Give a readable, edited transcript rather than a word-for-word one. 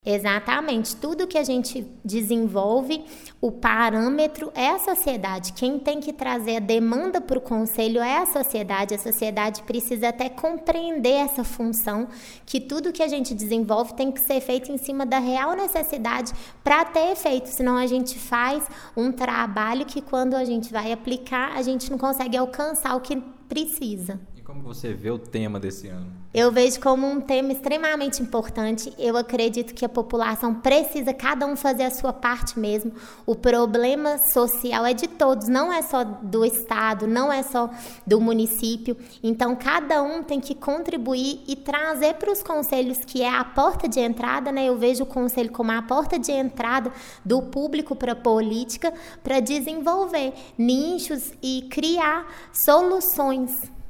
Exatamente, tudo que a gente desenvolve, o parâmetro é a sociedade. Quem tem que trazer a demanda para o conselho é a sociedade precisa até compreender essa função, que tudo que a gente desenvolve tem que ser feito em cima da real necessidade para ter efeito, senão a gente faz um trabalho que quando a gente vai aplicar, a gente não consegue alcançar o que precisa. E como você vê o tema desse ano? Eu vejo como um tema extremamente importante. Eu acredito que a população precisa, cada um fazer a sua parte mesmo. O problema social é de todos, não é só do Estado, não é só do município. Então, cada um tem que contribuir e trazer para os conselhos, que é a porta de entrada, né? Eu vejo o conselho como a porta de entrada do público para a política, para desenvolver nichos e criar soluções.